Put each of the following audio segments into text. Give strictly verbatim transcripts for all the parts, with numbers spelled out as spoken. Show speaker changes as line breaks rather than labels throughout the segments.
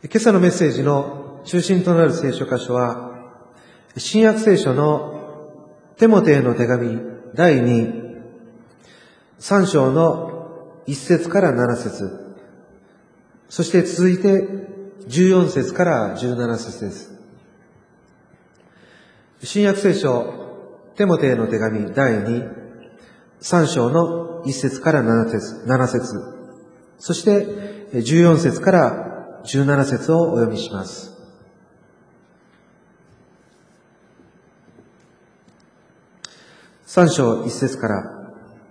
今朝のメッセージの中心となる聖書箇所は、新約聖書のテモテへの手紙だいに、さん章のいっ節からなな節、そして続いてじゅうよん節からじゅうなな節です。新約聖書テモテへの手紙だいに、さん章のいっ節からなな節、なな節、そしてじゅうよん節からじゅうなな節をお読みします。さん章いっ節から、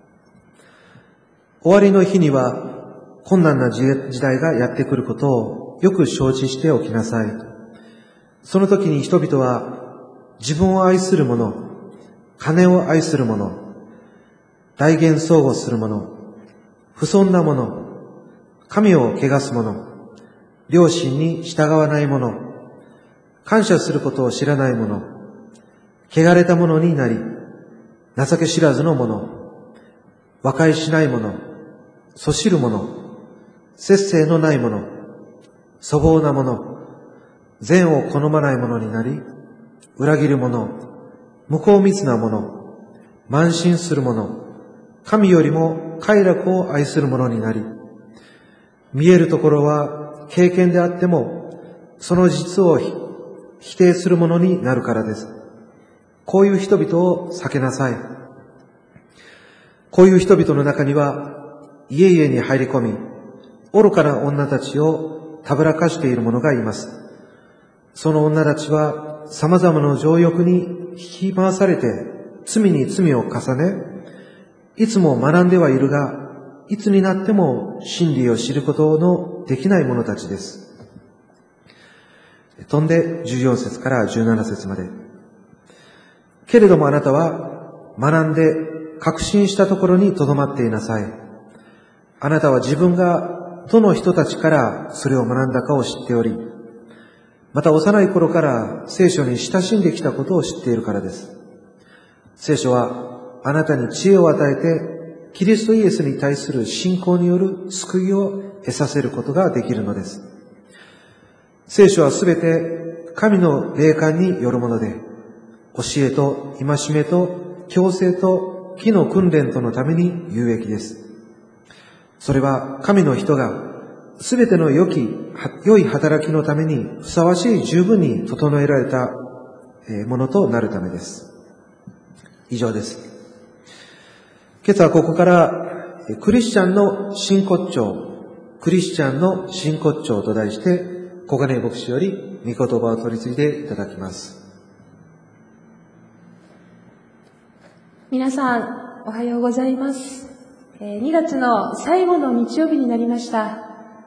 終わりの日には困難な時代がやってくることをよく承知しておきなさい。その時に人々は自分を愛する者、金を愛する者、大言相互する者、不遜な者、神を汚す者、良心に従わない者、感謝することを知らない者、汚れた者になり、情け知らずの者、和解しない者、そしる者、節制のない者、粗暴な者、善を好まない者になり、裏切る者、向こう密な者、慢心する者、神よりも快楽を愛する者になり、見えるところは経験であっても、その実を否定する者になるからです。こういう人々を避けなさい。こういう人々の中には、家々に入り込み、愚かな女たちをたぶらかしている者がいます。その女たちは、様々な情欲に引き回されて、罪に罪を重ね、いつも学んではいるが、いつになっても真理を知ることのできない者たちです。飛んでじゅうよん節からじゅうなな節まで。けれどもあなたは学んで確信したところにとどまっていなさい。あなたは自分がどの人たちからそれを学んだかを知っており、また幼い頃から聖書に親しんできたことを知っているからです。聖書はあなたに知恵を与えて、キリストイエスに対する信仰による救いを得させることができるのです。聖書はすべて神の霊感によるもので、教えと戒めと矯正と義の訓練とのために有益です。それは神の人がすべての良き、良い働きのためにふさわしい十分に整えられたものとなるためです。以上です。今朝はここからクリスチャンの真骨頂、クリスチャンの真骨頂と題して、小金井牧師より御言葉を取り次いでいただきます。
皆さん、おはようございます。にがつの最後の日曜日になりました。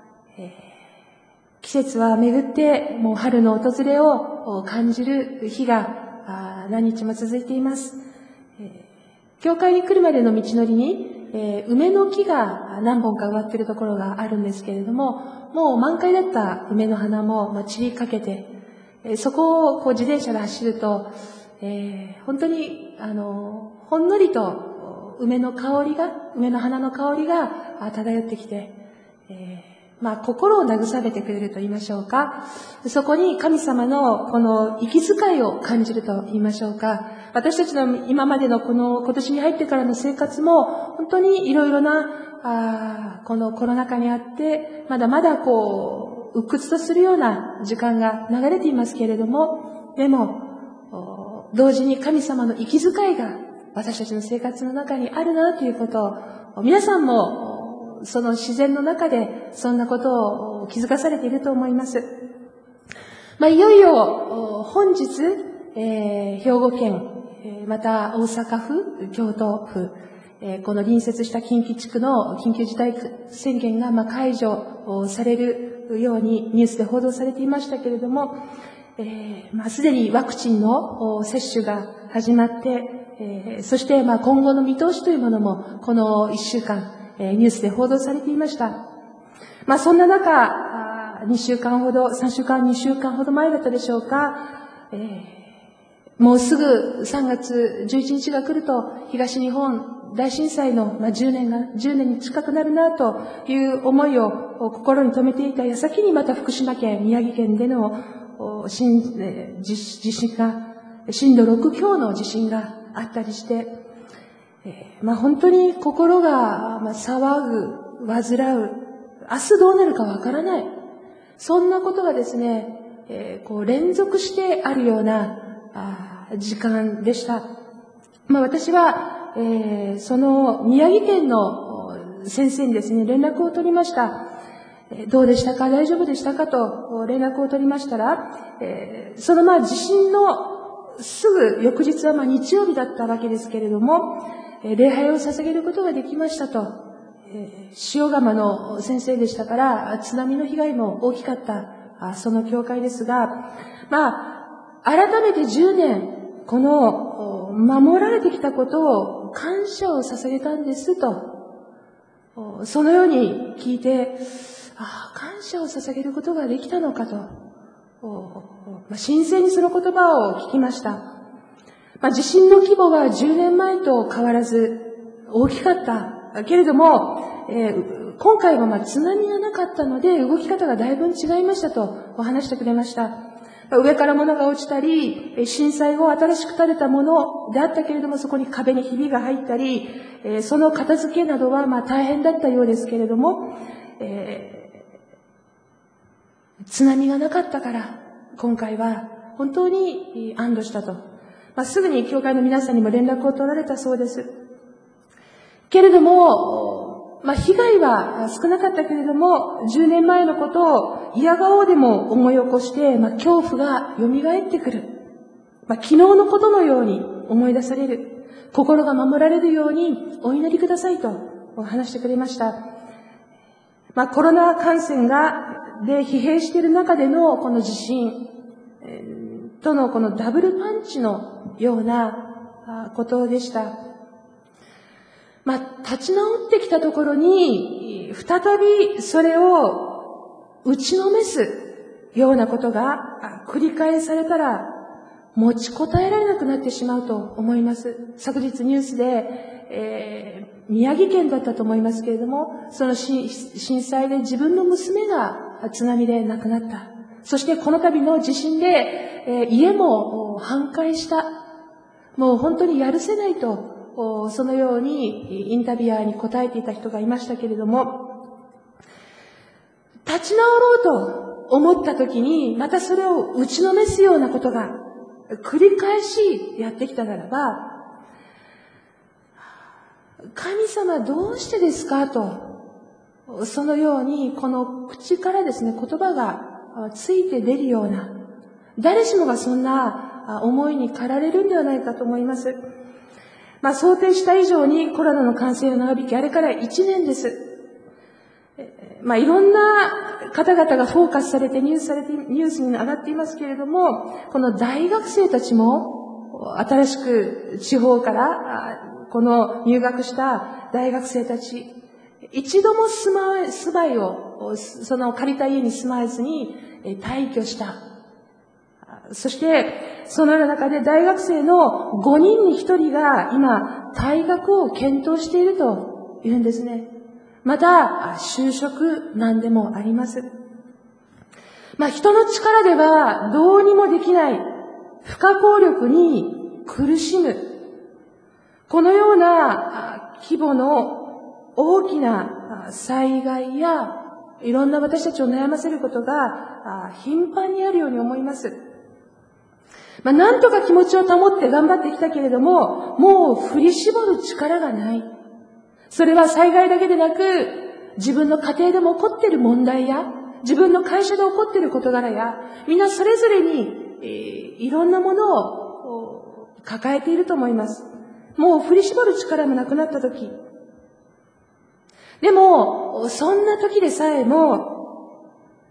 季節は巡ってもう春の訪れを感じる日が何日も続いています。教会に来るまでの道のりに、えー、梅の木が何本か植わっているところがあるんですけれども、もう満開だった梅の花も、まあ、散りかけて、えー、そこをこう自転車で走ると、えー、本当にあのほんのりと梅の香りが、梅の花の香りが漂ってきて、えーまあ、心を慰めてくれると言いましょうか。そこに神様のこの息遣いを感じると言いましょうか。私たちの今までのこの今年に入ってからの生活も本当にいろいろなあこのコロナ禍にあってまだまだこう鬱屈とするような時間が流れていますけれども、でも同時に神様の息遣いが私たちの生活の中にあるなということを皆さんもその自然の中でそんなことを気づかされていると思います。まあ、いよいよ本日、えー、兵庫県、また大阪府、京都府、えー、この隣接した近畿地区の緊急事態宣言がまあ解除されるようにニュースで報道されていましたけれども、えー、まあすでにワクチンの接種が始まって、えー、そしてまあ今後の見通しというものもこのいっしゅうかんニュースで報道されていました。まあそんな中、にしゅうかんほど、さんしゅうかん、にしゅうかんほど前だったでしょうか、えー、もうすぐさんがつじゅういちにちが来ると東日本大震災の、まあ、じゅうねんが、じゅうねんに近くなるなという思いを心に留めていた矢先にまた福島県、宮城県での震地震が、震度ろく強の地震があったりして、えー、まあ本当に心が、まあ、騒ぐ、煩う、明日どうなるかわからない。そんなことがですね、えー、こう連続してあるようなあ時間でした。まあ私は、えー、その宮城県の先生にですね、連絡を取りました。どうでしたか、大丈夫でしたかと連絡を取りましたら、えー、そのまあ地震のすぐ翌日はまあ日曜日だったわけですけれども、礼拝を捧げることができましたと。えー、塩釜の先生でしたから、津波の被害も大きかった、その教会ですが、まあ、改めてじゅうねん、この、守られてきたことを感謝を捧げたんですと、そのように聞いて、ああ、感謝を捧げることができたのかと、新鮮にその言葉を聞きました。まあ、地震の規模はじゅうねんまえと変わらず大きかった。けれども、えー、今回はまあ津波がなかったので動き方がだいぶ違いましたと話してくれました。上から物が落ちたり、震災後新しく建てたものであったけれども、そこに壁にひびが入ったり、その片付けなどはまあ大変だったようですけれども、えー、津波がなかったから今回は本当に安堵したと。まあ、すぐに教会の皆さんにも連絡を取られたそうです。けれども、まあ、被害は少なかったけれども、じゅうねんまえのことを嫌顔でも思い起こして、まあ、恐怖が蘇ってくる。まあ、昨日のことのように思い出される。心が守られるようにお祈りくださいと話してくれました。まあ、コロナ感染が、で疲弊している中でのこの地震とのこのダブルパンチのようなことでした。まあ、立ち直ってきたところに、再びそれを打ちのめすようなことが繰り返されたら、持ちこたえられなくなってしまうと思います。昨日ニュースで、えー、宮城県だったと思いますけれども、その震災で自分の娘が津波で亡くなった。そしてこの度の地震で、えー、家も半壊した。もう本当にやるせないと、そのようにインタビュアーに答えていた人がいましたけれども、立ち直ろうと思った時に、またそれを打ちのめすようなことが繰り返しやってきたならば、神様どうしてですかと、そのようにこの口からですね、言葉がついて出るような、誰しもがそんな思いに駆られるんではないかと思います。まあ、想定した以上にコロナの感染が長引き、あれからいちねんです。まあ、いろんな方々がフォーカスされてニュースされて、ニュースに上がっていますけれども、この大学生たちも、新しく地方から、この入学した大学生たち、一度も住まい、住まいを、その借りた家に住まわずに退去した。そして、そのような中で大学生のごにんにひとりが今、退学を検討しているというんですね。また、就職難でもあります。まあ、人の力ではどうにもできない不可抗力に苦しむ。このような規模の大きな災害やいろんな私たちを悩ませることが頻繁にあるように思います。まあ、なんとか気持ちを保って頑張ってきたけれども、もう振り絞る力がない。それは災害だけでなく、自分の家庭でも起こっている問題や、自分の会社で起こっている事柄や、みんなそれぞれに、えー、いろんなものを抱えていると思います。もう振り絞る力もなくなったとき。でも、そんな時でさえも、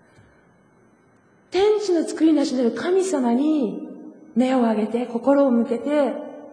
天地の作り主なる神様に目を上げて、心を向けて、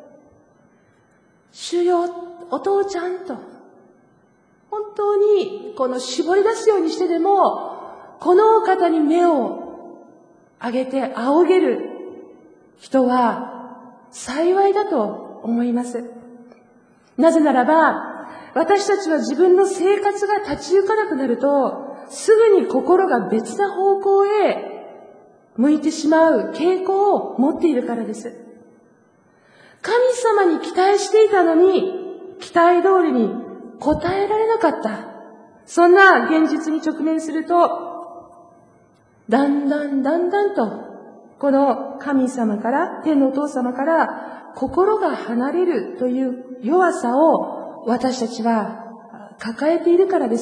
主よ、お父ちゃんと、本当にこの絞り出すようにしてでも、このお方に目を上げて仰げる人は幸いだと思います。 なぜならば、私たちは自分の生活が立ち行かなくなると、すぐに心が別な方向へ向いてしまう傾向を持っているからです。神様に期待していたのに、期待通りに応えられなかった。そんな現実に直面すると、だんだんだんだんと、この神様から、天のお父様から心が離れるという弱さを私たちは抱えているからです。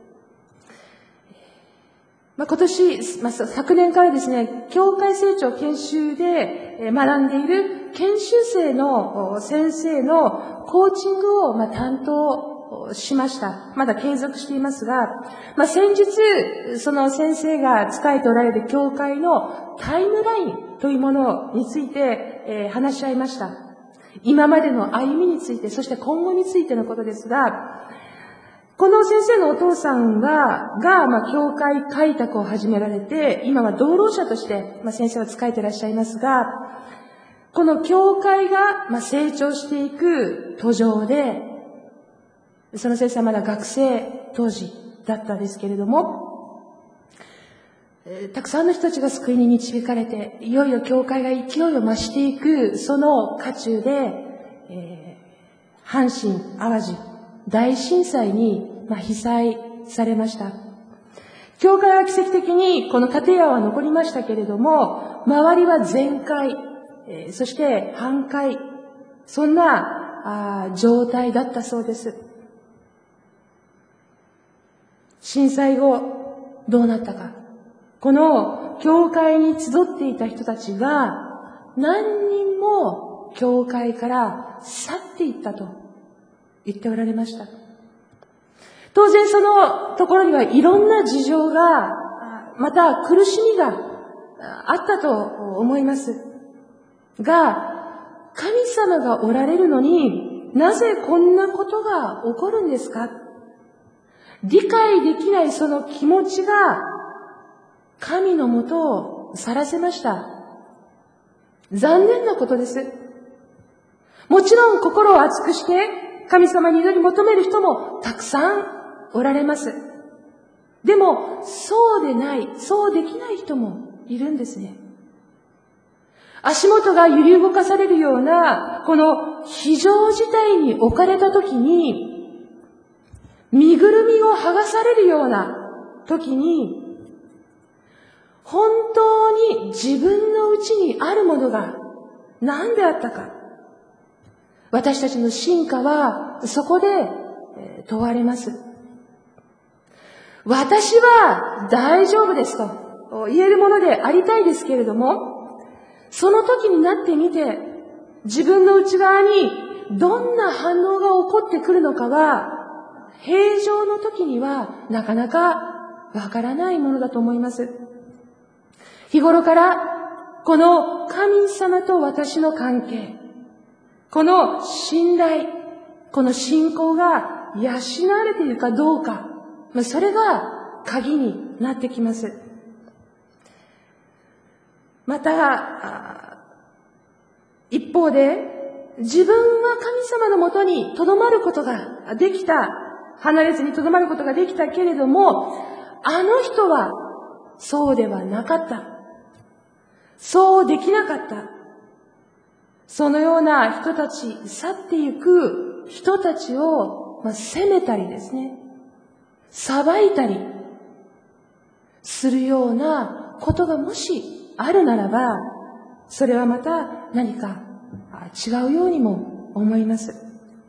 まあ、今年、まあ、昨年からですね、教会成長研修で学んでいる研修生の先生のコーチングをまあ担当しました。まだ継続していますが、まあ、先日、その先生が仕えておられる教会のタイムラインというものについて、えー、話し合いました。今までの歩みについて、そして今後についてのことですが、この先生のお父さんは、が、まあ、教会開拓を始められて、今は道路者として、まあ、先生は仕えていらっしゃいますが、この教会が、まあ、成長していく途上で、その先生はまだ学生当時だったんですけれども、えー、たくさんの人たちが救いに導かれて、いよいよ教会が勢いを増していく、その渦中で、えー、阪神・淡路大震災に、まあ、被災されました。教会は奇跡的にこの建屋は残りましたけれども、周りは全壊、えー、そして半壊、そんなあ状態だったそうです。震災後、どうなったか。この教会に集っていた人たちが、何人も教会から去っていったと言っておられました。当然そのところにはいろんな事情が、また苦しみがあったと思います。が、神様がおられるのになぜこんなことが起こるんですか？理解できないその気持ちが神のもとを去らせました。残念なことです。もちろん心を熱くして神様に祈り求める人もたくさんおられます。でも、そうでない、そうできない人もいるんですね。足元が揺り動かされるような、この非常事態に置かれたときに、身ぐるみを剥がされるようなときに、本当に自分のうちにあるものが何であったか。私たちの進化はそこで問われます。私は大丈夫ですと言えるものでありたいですけれども、その時になってみて、自分の内側にどんな反応が起こってくるのかは、平常の時にはなかなかわからないものだと思います。日頃からこの神様と私の関係、この信頼、この信仰が養われているかどうか、それが鍵になってきます。また、一方で、自分は神様のもとに留まることができた、離れずに留まることができたけれども、あの人はそうではなかった。そうできなかった。そのような人たち、去っていく人たちを、まあ、責めたりですね、裁いたりするようなことがもしあるならば、それはまた何か違うようにも思います。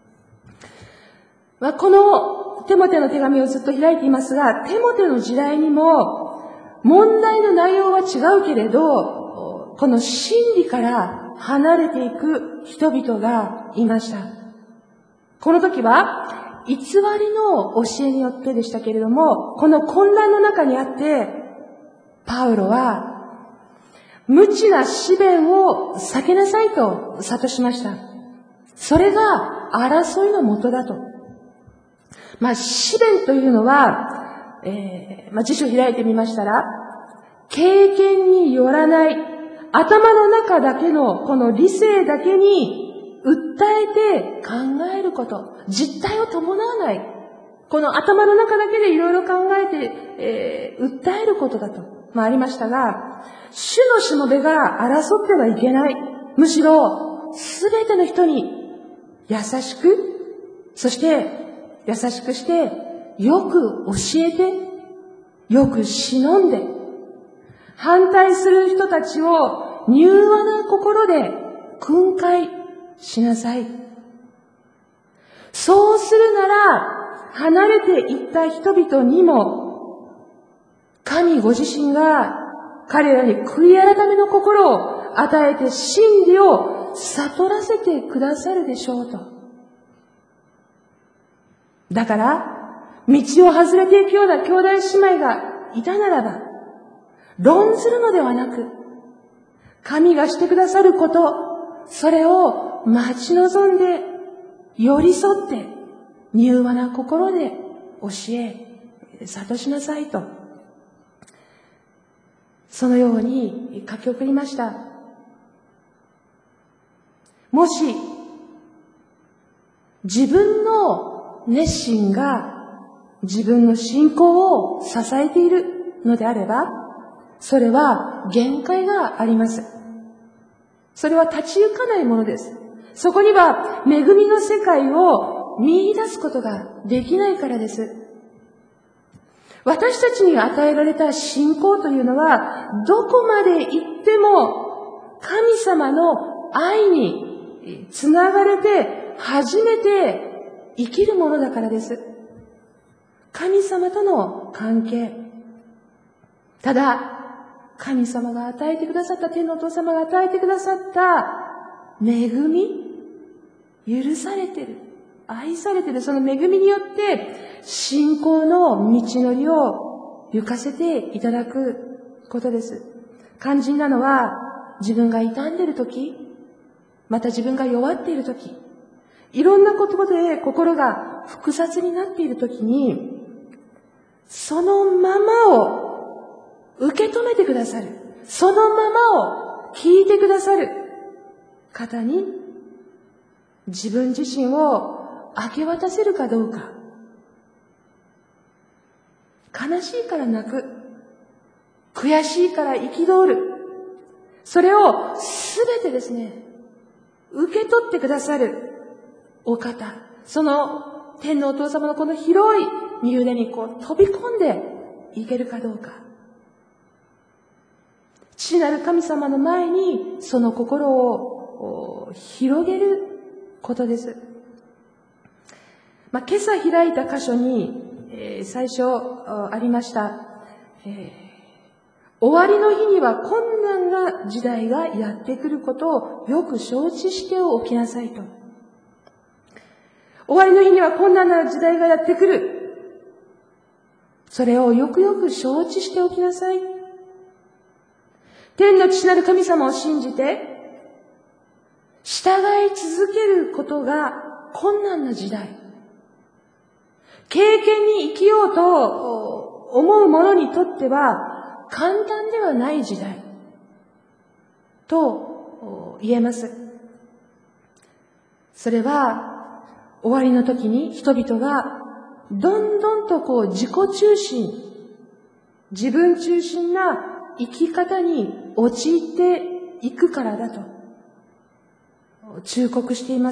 まあ、このテモテの手紙をずっと開いていますが、テモテの時代にも問題の内容は違うけれど、この真理から離れていく人々がいました。この時は偽りの教えによってでしたけれども、この混乱の中にあって、パウロは無知な思弁を避けなさいと諭しました。それが争いの元だと。まあ、思弁というのは、えー、まあ、辞書を開いてみましたら、経験によらない、頭の中だけのこの理性だけに訴えて考えること、実体を伴わない、この頭の中だけでいろいろ考えて、えー、訴えることだと、まあ、ありましたが、主のしもべが争ってはいけない。むしろ、すべての人に優しく、そして優しくして、よく教えて、よく忍んで、反対する人たちを柔和な心で訓戒しなさい。そうするなら、離れていった人々にも、神ご自身が彼らに悔い改めの心を与えて真理を悟らせてくださるでしょうと。だから、道を外れていくような兄弟姉妹がいたならば、論ずるのではなく、神がしてくださること、それを待ち望んで、寄り添って、柔和な心で教え、諭しなさいと。そのように書き送りました。もし、自分の熱心が自分の信仰を支えているのであれば、それは限界があります。それは立ち行かないものです。そこには恵みの世界を見出すことができないからです。私たちに与えられた信仰というのは、どこまで行っても神様の愛につながれて初めて生きるものだからです。神様との関係。ただ、神様が与えてくださった、天のお父様が与えてくださった恵み、許されている、愛されている、その恵みによって信仰の道のりを行かせていただくことです。肝心なのは、自分が傷んでいるとき、また自分が弱っているとき、いろんなことで心が複雑になっているときに、そのままを受け止めてくださる。そのままを聞いてくださる方に自分自身を明け渡せるかどうか。悲しいから泣く。悔しいから憤る。それをすべてですね、受け取ってくださるお方。その天のお父様のこの広い身腕にこう飛び込んでいけるかどうか。父なる神様の前にその心を広げることです。まあ、今朝開いた箇所に、えー、最初ありました、えー、終わりの日には困難な時代がやってくることをよく承知しておきなさいと。終わりの日には困難な時代がやってくる。それをよくよく承知しておきなさい。天の父なる神様を信じて、従い続けることが困難な時代。経験に生きようと思う者にとっては簡単ではない時代と言えます。それは終わりの時に人々がどんどんとこう自己中心、自分中心な生き方に陥っていくからだと忠告しています。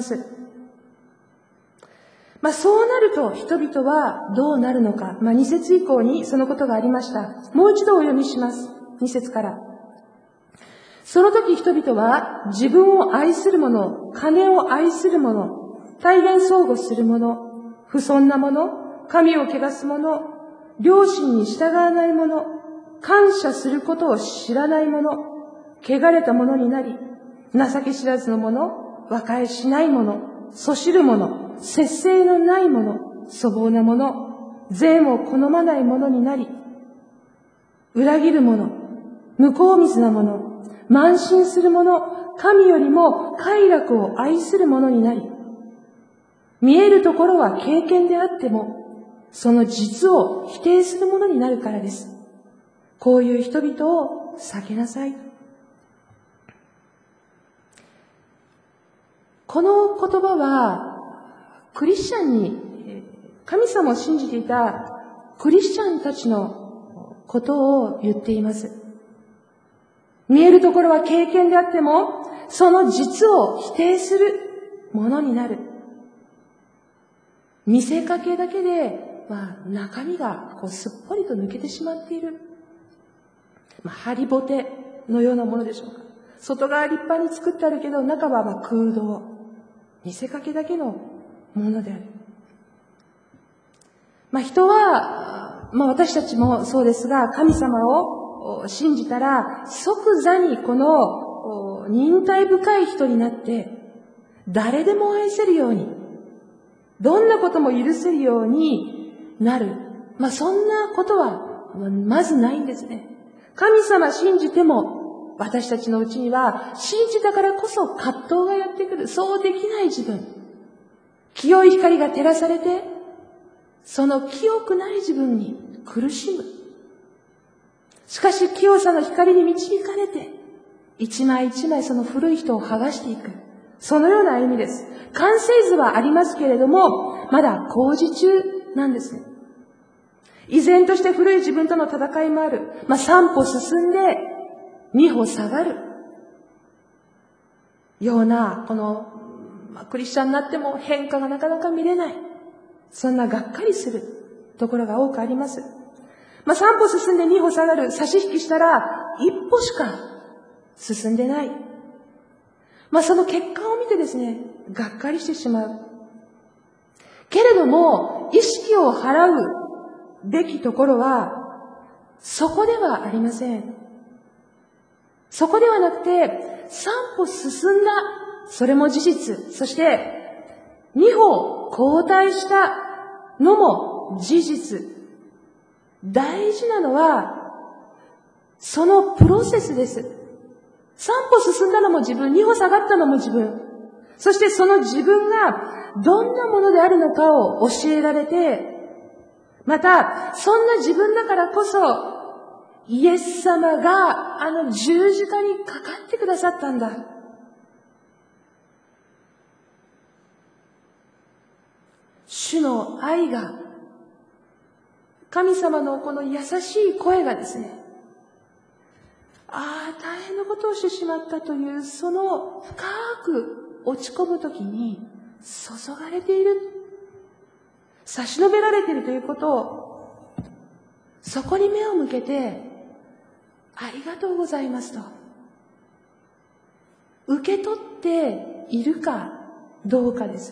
まあそうなると人々はどうなるのか。まあに節以降にそのことがありました。もう一度お読みします。に節から。その時人々は自分を愛する者、金を愛する者、大変相互する者、不尊な者、神を汚す者、良心に従わない者、感謝することを知らない者、汚れた者になり、情け知らずの者、和解しない者、そしる者、節制のない者、粗暴な者、税も好まない者になり、裏切る者、向こう水な者、慢心する者、神よりも快楽を愛する者になり、見えるところは経験であっても、その実を否定する者になるからです。こういう人々を避けなさい。 この言葉は、クリスチャンに、神様を信じていたクリスチャンたちのことを言っています。見えるところは経験であっても、その実を否定するものになる。見せかけだけで、まあ、中身がこうすっぽりと抜けてしまっている。まあ、ハリボテのようなものでしょうか。外側立派に作ってあるけど、中はまあ空洞。見せかけだけのものである。まあ、人は、まあ、私たちもそうですが、神様を信じたら、即座にこの忍耐深い人になって、誰でも愛せるように、どんなことも許せるようになる。まあ、そんなことは、まずないんですね。神様信じても、私たちのうちには、信じたからこそ葛藤がやってくる。そうできない自分。清い光が照らされて、その清くない自分に苦しむ。しかし清さの光に導かれて、一枚一枚その古い人を剥がしていく。そのような歩みです。完成図はありますけれども、まだ工事中なんですね。依然として古い自分との戦いもある。まあ、三歩進んで、二歩下がる。ような、この、まあ、クリスチャンになっても変化がなかなか見れない。そんながっかりするところが多くあります。まあ、三歩進んで二歩下がる。差し引きしたら、一歩しか進んでない。まあ、その結果を見てですね、がっかりしてしまう。けれども、意識を払うべきところは、そこではありません。そこではなくて、三歩進んだ、それも事実。そして、二歩後退したのも事実。大事なのは、そのプロセスです。三歩進んだのも自分、二歩下がったのも自分。そしてその自分がどんなものであるのかを教えられて、また、そんな自分だからこそ、イエス様があの十字架にかかってくださったんだ。主の愛が、神様のこの優しい声がですね、ああ、大変なことをしてしまったという、その深く落ち込むときに注がれている。差し伸べられているということを、そこに目を向けて、ありがとうございますと。受け取っているかどうかです。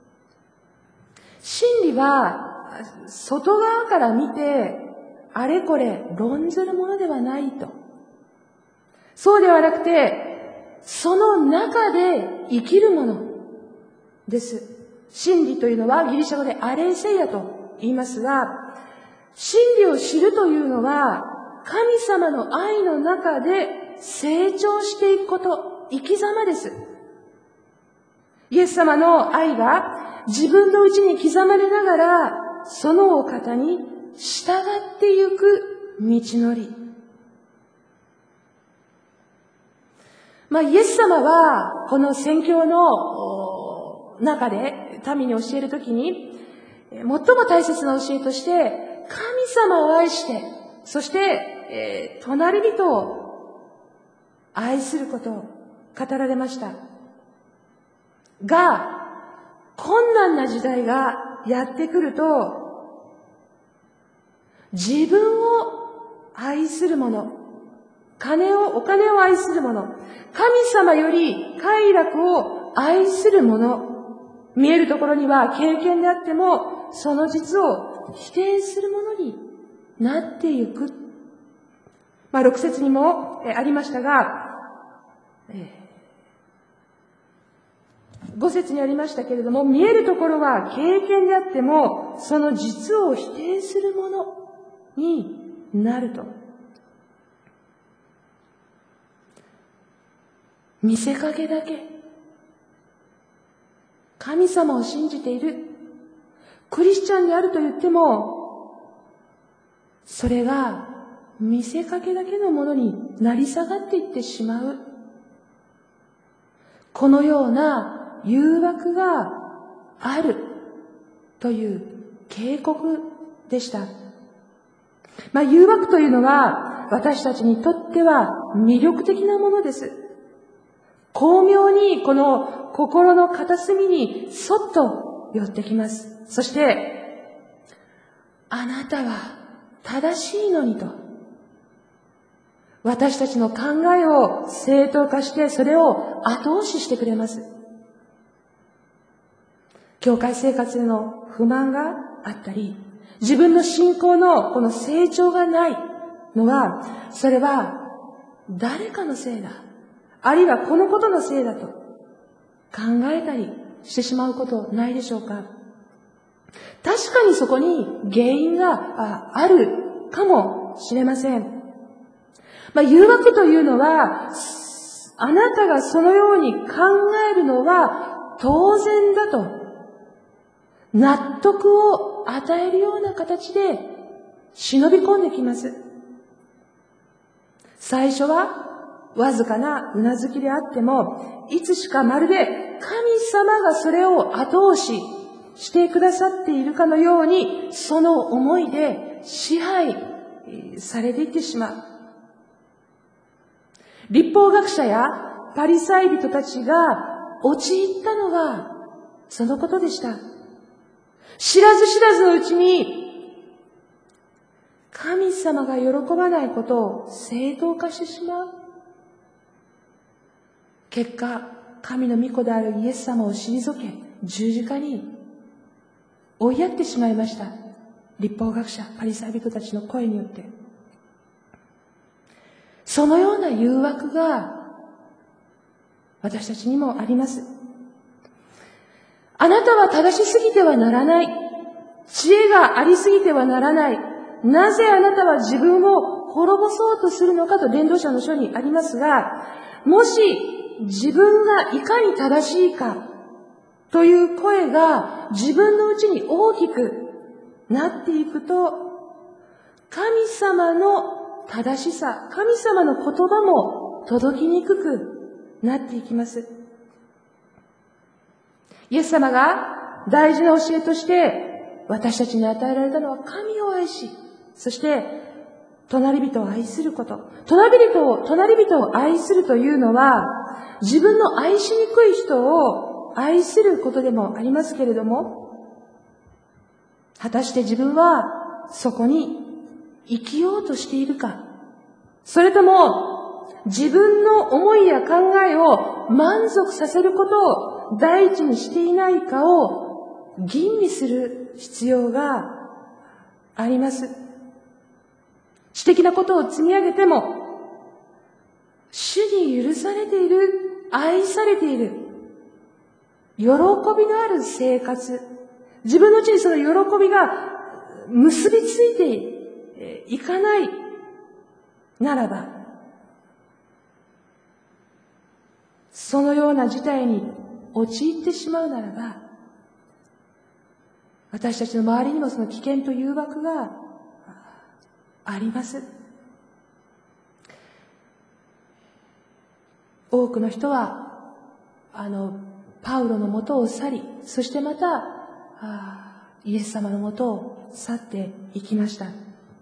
真理は、外側から見て、あれこれ論ずるものではないと。そうではなくて、その中で生きるものです。真理というのはギリシャ語でアレイセイアと言いますが、真理を知るというのは、神様の愛の中で成長していくこと、生き様です。イエス様の愛が自分のうちに刻まれながら、そのお方に従っていく道のり。まあ、イエス様は、この宣教の中で民に教えるときに、最も大切な教えとして、神様を愛して、そして、えー、隣人を愛することを語られました。が、困難な時代がやってくると、自分を愛する者、金を、お金を愛する者、神様より快楽を愛する者、見えるところには経験であっても、その実を否定するものになっていく。まあ、六節にもありましたが、五節にありましたけれども、見えるところは経験であっても、その実を否定するものになると。見せかけだけ。神様を信じている。クリスチャンであると言っても、それが見せかけだけのものになり下がっていってしまう。このような誘惑があるという警告でした。まあ、誘惑というのは私たちにとっては魅力的なものです。巧妙にこの心の片隅にそっと寄ってきます。そして、あなたは正しいのにと、私たちの考えを正当化してそれを後押ししてくれます。教会生活への不満があったり、自分の信仰のこの成長がないのは、それは誰かのせいだ、あるいはこのことのせいだと考えたりしてしまうことないでしょうか。確かにそこに原因があるかもしれません。まあ、誘惑というのは、あなたがそのように考えるのは当然だと、納得を与えるような形で忍び込んできます。最初はわずかなうなずきであっても、いつしかまるで神様がそれを後押ししてくださっているかのように、その思いで支配されていってしまう。律法学者やパリサイ人たちが陥ったのはそのことでした。知らず知らずのうちに神様が喜ばないことを正当化してしまう。結果、神の御子であるイエス様を退け、十字架に追いやってしまいました。律法学者、パリサイ人たちの声によって。そのような誘惑が私たちにもあります。あなたは正しすぎてはならない。知恵がありすぎてはならない。なぜあなたは自分を滅ぼそうとするのかと伝道者の書にありますが、もし自分がいかに正しいかという声が自分のうちに大きくなっていくと、神様の正しさ、神様の言葉も届きにくくなっていきます。イエス様が大事な教えとして私たちに与えられたのは、神を愛し、そして隣人を愛すること。隣人を、隣人を愛するというのは、自分の愛しにくい人を愛することでもありますけれども、果たして自分はそこに生きようとしているか、それとも自分の思いや考えを満足させることを第一にしていないかを吟味する必要があります。知的なことを積み上げても、主に許されている、愛されている、喜びのある生活、自分のうちにその喜びが結びついていかないならば、そのような事態に陥ってしまうならば、私たちの周りにもその危険と誘惑があります。多くの人はあのパウロのもとを去り、そしてまたあイエス様のもとを去っていきました。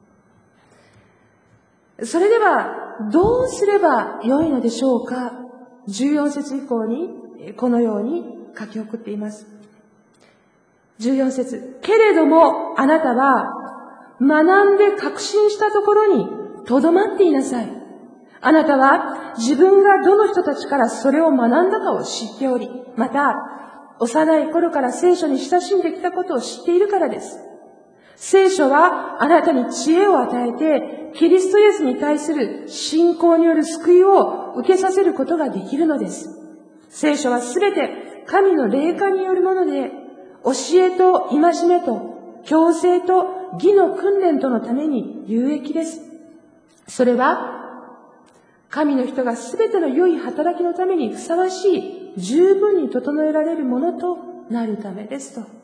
それではどうすればよいのでしょうか。じゅうよん節以降にこのように書き送っています。じゅうよん節、けれどもあなたは学んで確信したところにとどまっていなさい。あなたは自分がどの人たちからそれを学んだかを知っており、また幼い頃から聖書に親しんできたことを知っているからです。聖書はあなたに知恵を与えて、キリストイエスに対する信仰による救いを受けさせることができるのです。聖書はすべて神の霊感によるもので、教えと戒めと矯正と義の訓練とのために有益です。それは神の人がすべての良い働きのためにふさわしい、十分に整えられるものとなるためですと。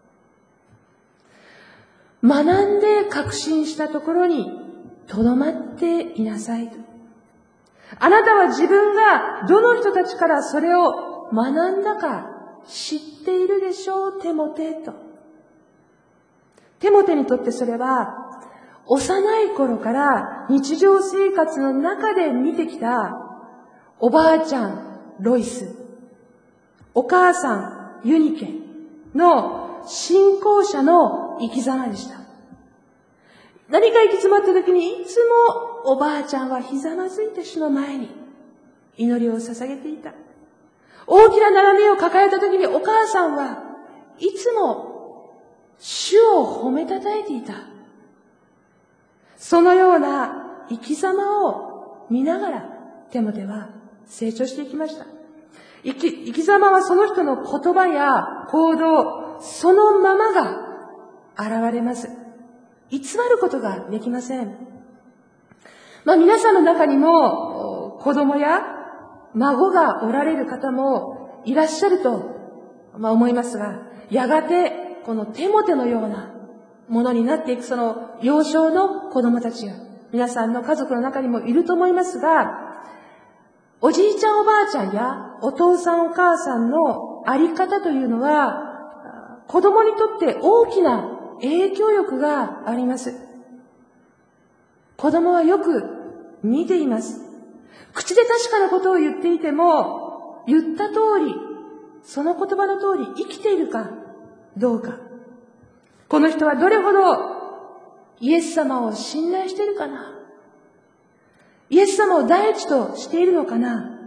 学んで確信したところにとどまっていなさいと。あなたは自分がどの人たちからそれを学んだか知っているでしょう、テモテと。テモテにとってそれは、幼い頃から日常生活の中で見てきたおばあちゃん、ロイス、お母さん、ユニケの信仰者の生き様でした。何か行き詰まった時にいつもおばあちゃんはひざまずいて主の前に祈りを捧げていた。大きな悩みを抱えた時にお母さんはいつも主を褒めたたえていた。そのような生き様を見ながらテモテは成長していきました。生き、生き様はその人の言葉や行動、そのままが現れます。偽ることができません。まあ皆さんの中にも子供や孫がおられる方もいらっしゃると、まあ、思いますが、やがてこのテモテのようなものになっていくその幼少の子供たちが皆さんの家族の中にもいると思いますが、おじいちゃんおばあちゃんやお父さんお母さんのあり方というのは子供にとって大きな影響力があります。子供はよく見ています。口で確かなことを言っていても、言った通り、その言葉の通り生きているかどうか。この人はどれほどイエス様を信頼しているかな。イエス様を第一としているのかな。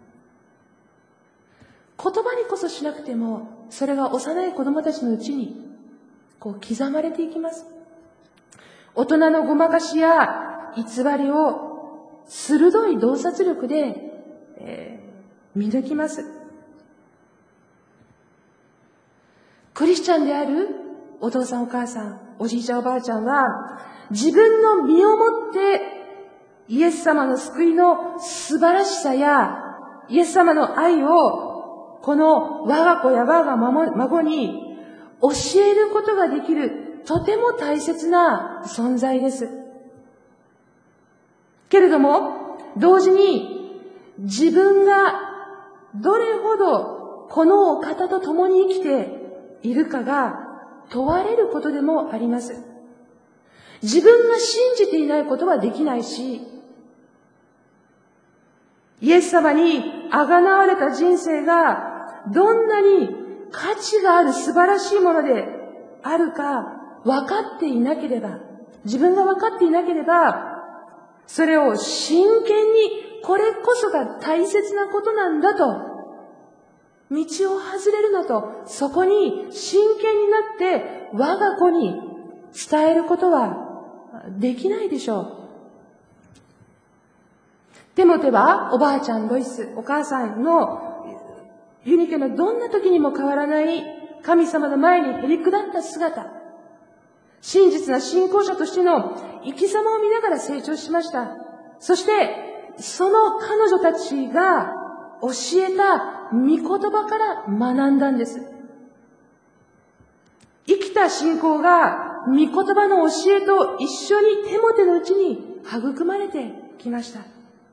言葉にこそしなくても、それが幼い子供たちのうちにこう刻まれていきます。大人のごまかしや偽りを鋭い洞察力で、えー、見抜きます。クリスチャンであるお父さんお母さん、おじいちゃんおばあちゃんは自分の身をもってイエス様の救いの素晴らしさやイエス様の愛をこの我が子や我が孫に教えることができるとても大切な存在です。けれども同時に自分がどれほどこのお方と共に生きているかが問われることでもあります。自分が信じていないことはできないし、イエス様にあがなわれた人生がどんなに価値がある素晴らしいものであるか分かっていなければ、自分が分かっていなければ、それを真剣にこれこそが大切なことなんだと、道を外れるなと、そこに真剣になって我が子に伝えることはできないでしょう。テモテはおばあちゃんロイス、お母さんのユニケのどんな時にも変わらない神様の前にへり下った姿、真実な信仰者としての生き様を見ながら成長しました。そしてその彼女たちが教えた御言葉から学んだんです。生きた信仰が御言葉の教えと一緒にテモテのうちに育まれてきました。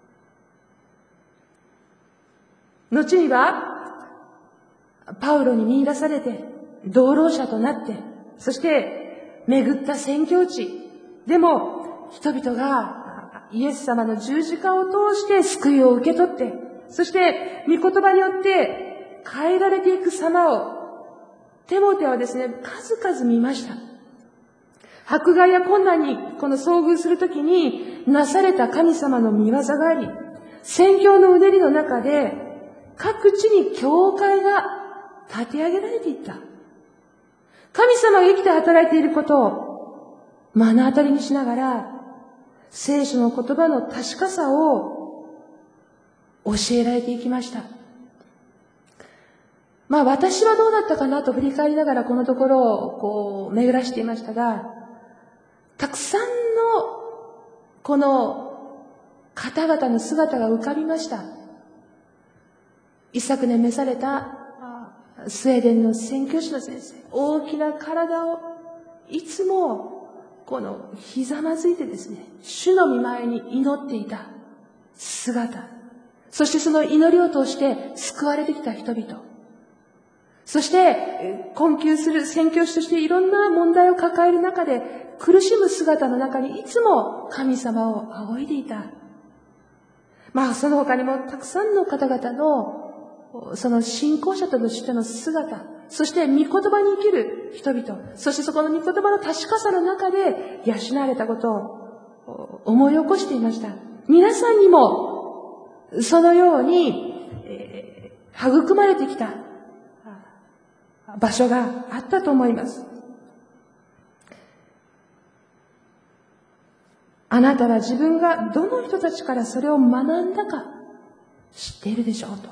後にはパウロに見出されて同労者となって、そして巡った宣教地でも人々がイエス様の十字架を通して救いを受け取って、そして御言葉によって変えられていく様をテモテはですね、数々見ました。迫害や困難にこの遭遇するときになされた神様の御業があり、宣教のうねりの中で各地に教会が立て上げられていった。神様が生きて働いていることを目の当たりにしながら、聖書の言葉の確かさを教えられていきました。まあ私はどうだったかなと振り返りながらこのところをこう巡らしていましたが、たくさんのこの方々の姿が浮かびました。一昨年召されたスウェーデンの宣教師の先生、大きな体をいつもこのひざまずいてですね、主の御前に祈っていた姿、そしてその祈りを通して救われてきた人々、 そして、困窮する宣教師としていろんな問題を抱える中で、苦しむ姿の中にいつも神様を仰いでいた。まあ、その他にもたくさんの方々の、その信仰者としての姿、そして御言葉に生きる人々、そしてそこの御言葉の確かさの中で養われたことを思い起こしていました。皆さんにも、そのように、えー、育まれてきた場所があったと思います。あなたは自分がどの人たちからそれを学んだか知っているでしょうと。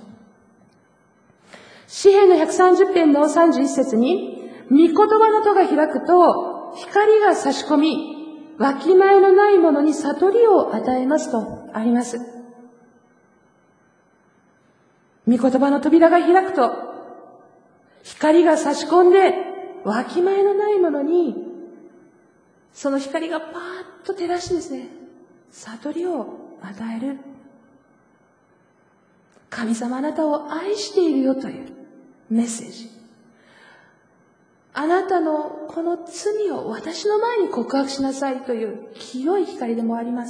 詩編のひゃくさんじゅう編のさんじゅういち節に、御言葉の戸が開くと光が差し込み、わきまえのないものに悟りを与えますとあります。御言葉の扉が開くと、光が差し込んで、わきまえのないものに、その光がパーッと照らしてですね、悟りを与える。神様あなたを愛しているよというメッセージ。あなたのこの罪を私の前に告白しなさいという清い光でもあります。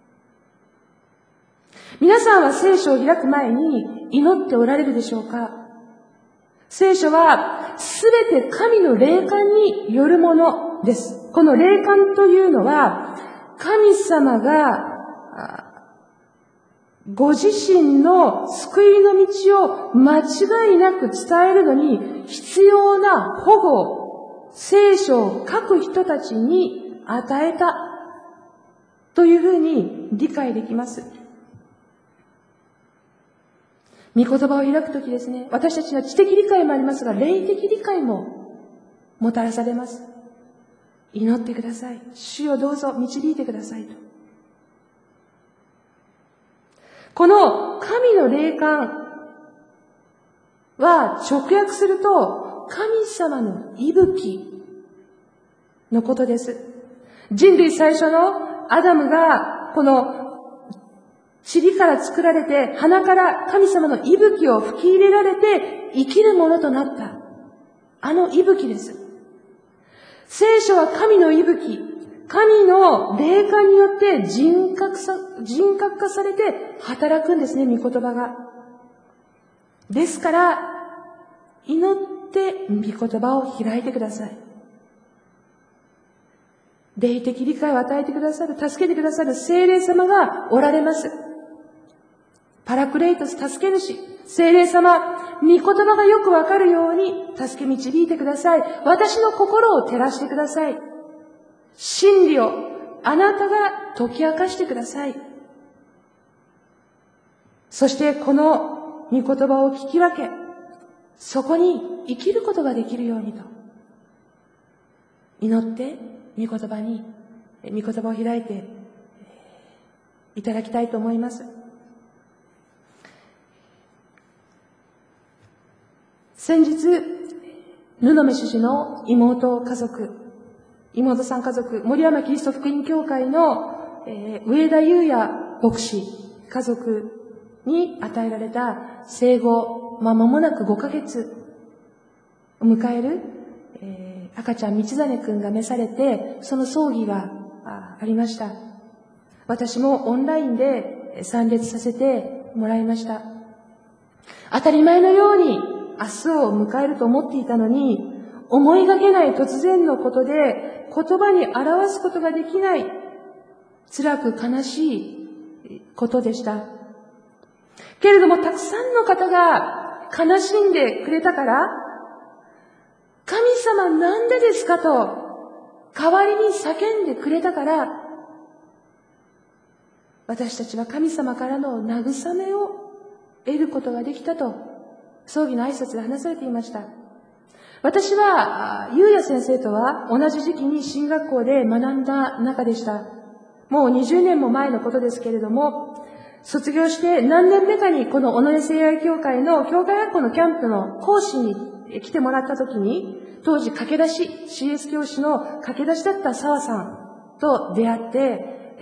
皆さんは聖書を開く前に祈っておられるでしょうか？聖書はすべて神の霊感によるものです。この霊感というのは神様がご自身の救いの道を間違いなく伝えるのに必要な保護を聖書を書く人たちに与えたというふうに理解できます。御言葉を開くときですね、私たちは知的理解もありますが、霊的理解ももたらされます。祈ってください。主をどうぞ導いてくださいと。この神の霊感は直訳すると神様の息吹のことです。人類最初のアダムがこの塵から作られて鼻から神様の息吹を吹き入れられて生きるものとなった。あの息吹です。聖書は神の息吹、神の霊感によって人格さ、人格化されて働くんですね、御言葉が。ですから、祈って御言葉を開いてください。霊的理解を与えてくださる、助けてくださる聖霊様がおられます。パラクレイトス、助け主、聖霊様、御言葉がよくわかるように助け導いてください。私の心を照らしてください。真理をあなたが解き明かしてください。そしてこの御言葉を聞き分け、そこに生きることができるようにと祈って御言葉に御言葉を開いていただきたいと思います。先日、布目主事の妹家族、妹さん家族、森山キリスト福音教会の、えー、上田裕也牧師家族に与えられた生後、まあ、間もなくごかげつを迎える、えー、赤ちゃん道真くんが召されて、その葬儀が あ, ありました。私もオンラインで参列させてもらいました。当たり前のように明日を迎えると思っていたのに、思いがけない突然のことで言葉に表すことができない辛く悲しいことでした。けれどもたくさんの方が悲しんでくれたから、神様なんでですかと代わりに叫んでくれたから、私たちは神様からの慰めを得ることができたと葬儀の挨拶で話されていました。私は、ゆうや先生とは同じ時期に進学校で学んだ仲でした。もうにじゅうねんも前のことですけれども、卒業して何年目かにこの尾上聖愛教会の教会学校のキャンプの講師に来てもらった時に、当時駆け出し、シーエス 教師の駆け出しだった澤さんと出会って、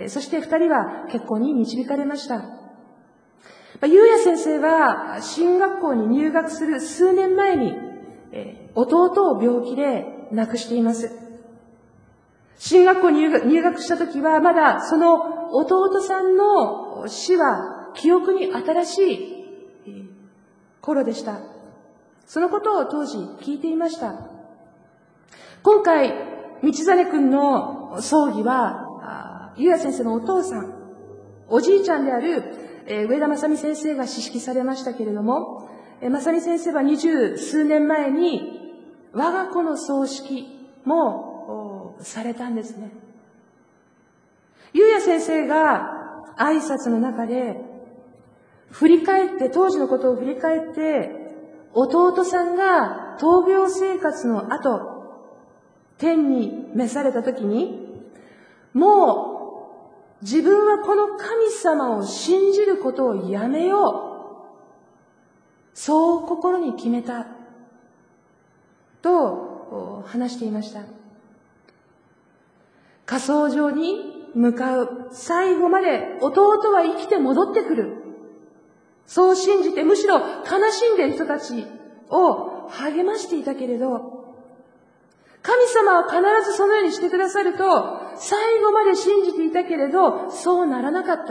そして二人は結婚に導かれました。ゆうや先生は進学校に入学する数年前にえー、弟を病気で亡くしています。進学校に入学、入学した時はまだその弟さんの死は記憶に新しい頃でした。そのことを当時聞いていました。今回、道真君の葬儀は、ゆうや先生のお父さん、おじいちゃんである、えー、上田正美先生が指揮されましたけれども、えー、正美先生は二十数年前に我が子の葬式もされたんですね。ゆうや先生が挨拶の中で振り返って、当時のことを振り返って、弟さんが闘病生活の後、天に召されたときに、もう自分はこの神様を信じることをやめよう。そう心に決めた。と話していました。火葬場に向かう最後まで弟は生きて戻ってくる。そう信じて、むしろ悲しんでいる人たちを励ましていたけれど、神様は必ずそのようにしてくださると、最後まで信じていたけれど、そうならなかった。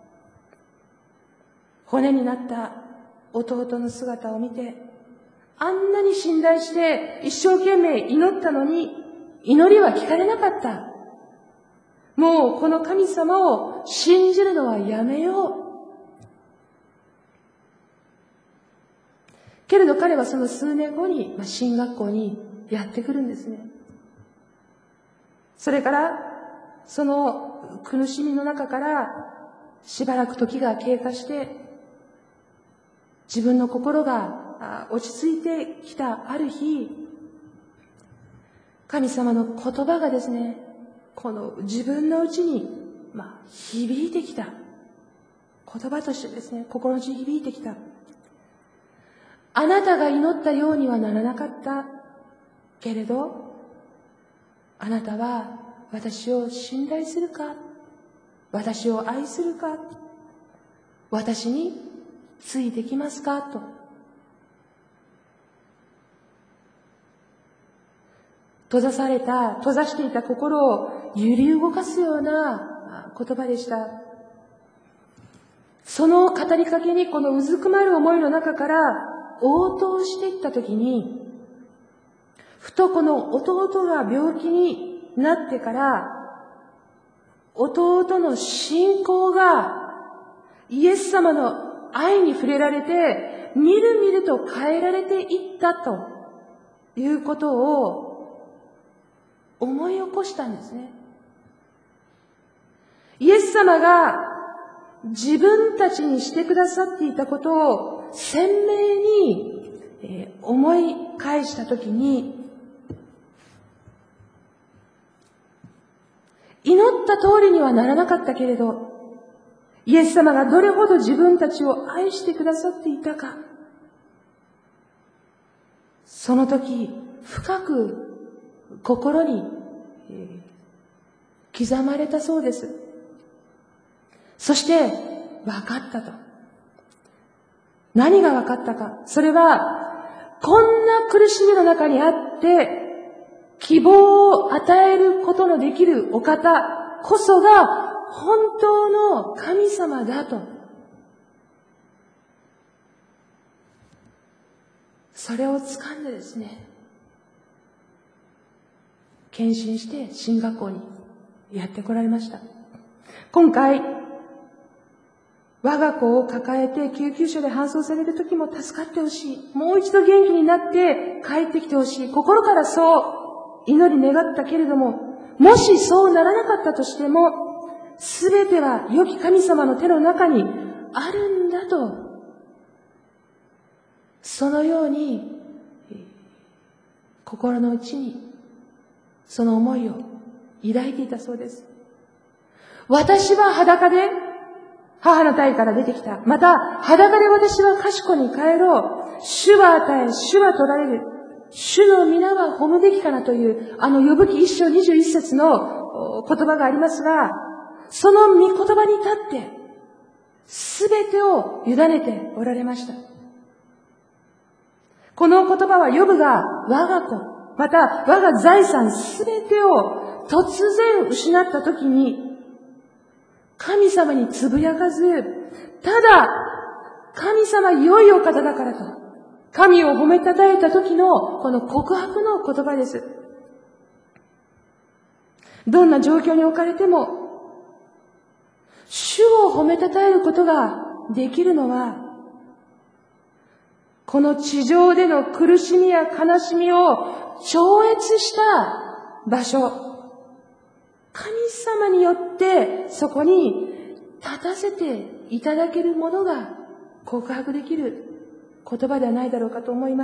骨になった弟の姿を見て、あんなに信頼して一生懸命祈ったのに、祈りは聞かれなかった。もうこの神様を信じるのはやめよう。けれど彼はその数年後に進学校にやってくるんですね。それからその苦しみの中からしばらく時が経過して、自分の心が落ち着いてきたある日、神様の言葉がですね、この自分のうちに、まあ、響いてきた言葉としてですね、心の内に響いてきた。あなたが祈ったようにはならなかったけれど、あなたは私を信頼するか、私を愛するか、私についてきますかと。閉ざされた、閉ざしていた心を揺り動かすような言葉でした。その語りかけにこのうずくまる思いの中から応答していったときに、ふとこの弟が病気になってから、弟の信仰がイエス様の愛に触れられて、みるみると変えられていったということを思い起こしたんですね。イエス様が自分たちにしてくださっていたことを鮮明に思い返したときに、祈った通りにはならなかったけれど、イエス様がどれほど自分たちを愛してくださっていたか、その時深く心に刻まれたそうです。そして分かったと。何が分かったか。それはこんな苦しみの中にあって希望を与えることのできるお方こそが本当の神様だと。それを掴んでですね、献身して進学校にやってこられました。今回我が子を抱えて救急車で搬送される時も助かってほしい。もう一度元気になって帰ってきてほしい。心からそう祈り願ったけれども、もしそうならなかったとしても、すべては良き神様の手の中にあるんだと、そのように心の内にその思いを抱いていたそうです。私は裸で母の体から出てきた。また、裸で私は賢に帰ろう。主は与え、主は取られる。主の皆は褒むべきかなという、あの、呼ぶ記一章二十一節の言葉がありますが、その御言葉に立って、すべてを委ねておられました。 この言葉はヨブが我が子、また我が財産すべてを突然失った時に、神様につぶやかず、ただ神様良いお方だからと、神を褒めたたえた時のこの告白の言葉です。どんな状況に置かれても、主を褒めたたえることができるのは、この地上での苦しみや悲しみを超越した場所、神様によってそこに立たせていただけるものが告白できる言葉ではないだろうかと思います。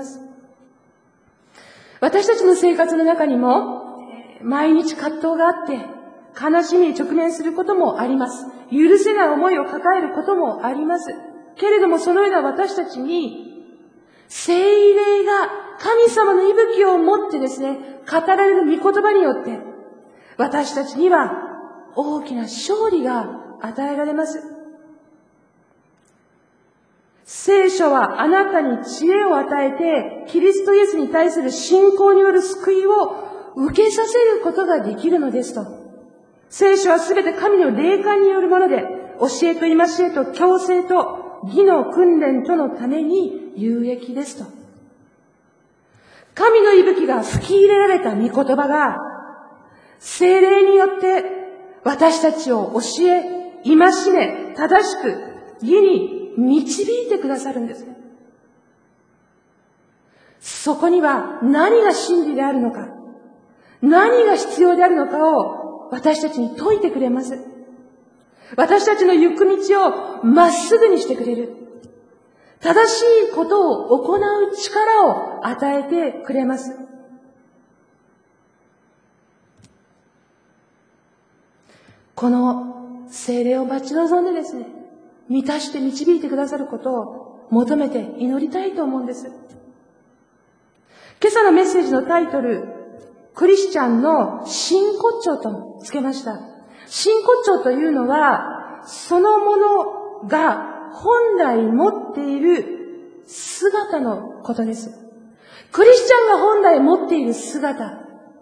私たちの生活の中にも毎日葛藤があって悲しみに直面することもあります。許せない思いを抱えることもあります。けれどもそのような私たちに聖霊が神様の息吹を持ってですね、語られる御言葉によって私たちには大きな勝利が与えられます。聖書はあなたに知恵を与えて、キリストイエスに対する信仰による救いを受けさせることができるのですと。聖書はすべて神の霊感によるもので、教えと戒めと矯正と義の訓練とのために有益ですと。神の息吹が吹き入れられた御言葉が、聖霊によって私たちを教え、戒め、正しく、義に導いてくださるんです。そこには何が真理であるのか、何が必要であるのかを私たちに説いてくれます。私たちの行く道をまっすぐにしてくれる。正しいことを行う力を与えてくれます。この聖霊を待ち望んでですね、満たして導いてくださることを求めて祈りたいと思うんです。今朝のメッセージのタイトル、クリスチャンの真骨頂とつけました。真骨頂というのは、そのものが本来持っている姿のことです。クリスチャンが本来持っている姿、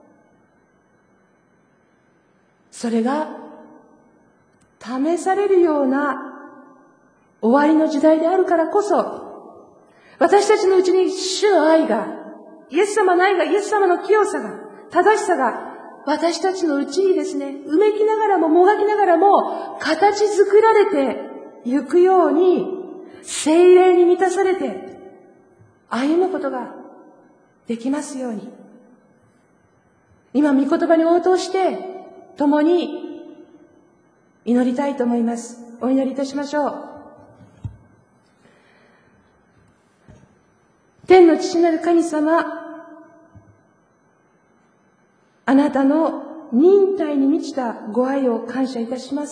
それが試されるような終わりの時代であるからこそ、私たちのうちに主の愛が、イエス様の愛が、イエス様の清さが、正しさが、私たちのうちにですね、うめきながらももがきながらも、形作られてゆくように、聖霊に満たされて、歩むことができますように。今、御言葉に応答して、共に祈りたいと思います。お祈りいたしましょう。天の父なる神様、あなたの忍耐に満ちたご愛を感謝いたします。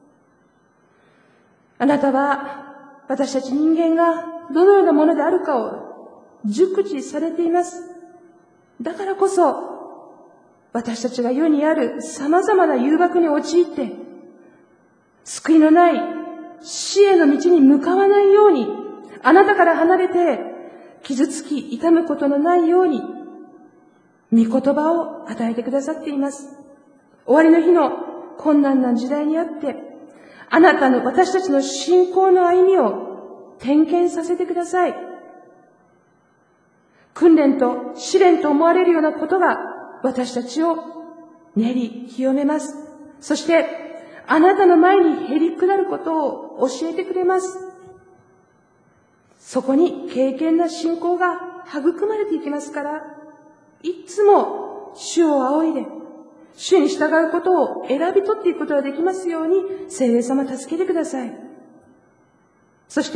あなたは私たち人間がどのようなものであるかを熟知されています。だからこそ私たちが世にある様々な誘惑に陥って救いのない死への道に向かわないように、あなたから離れて傷つき痛むことのないように御言葉を与えてくださっています。終わりの日の困難な時代にあって、あなたの私たちの信仰の歩みを点検させてください。訓練と試練と思われるようなことが私たちを練り清めます。そしてあなたの前にへり下ることを教えてくれます。そこに敬虔な信仰が育まれていきますから、いつも主を仰いで、主に従うことを選び取っていくことができますように、聖霊様助けてください。そして、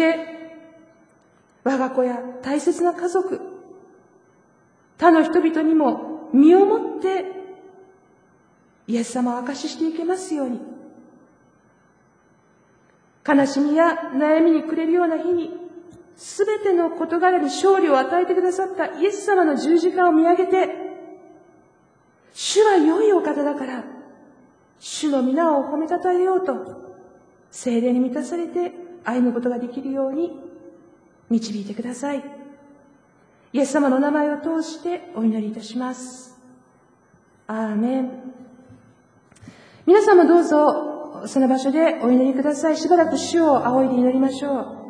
我が子や大切な家族、他の人々にも身をもってイエス様を証ししていけますように、悲しみや悩みに暮れるような日に、すべての事柄に勝利を与えてくださったイエス様の十字架を見上げて、主は良いお方だから、主の皆を褒めたたえようと、聖霊に満たされて歩むことができるように導いてください。 イエス様の名前を通してお祈りいたします。アーメン。皆様どうぞその場所でお祈りください。しばらく主を仰いで祈りましょう。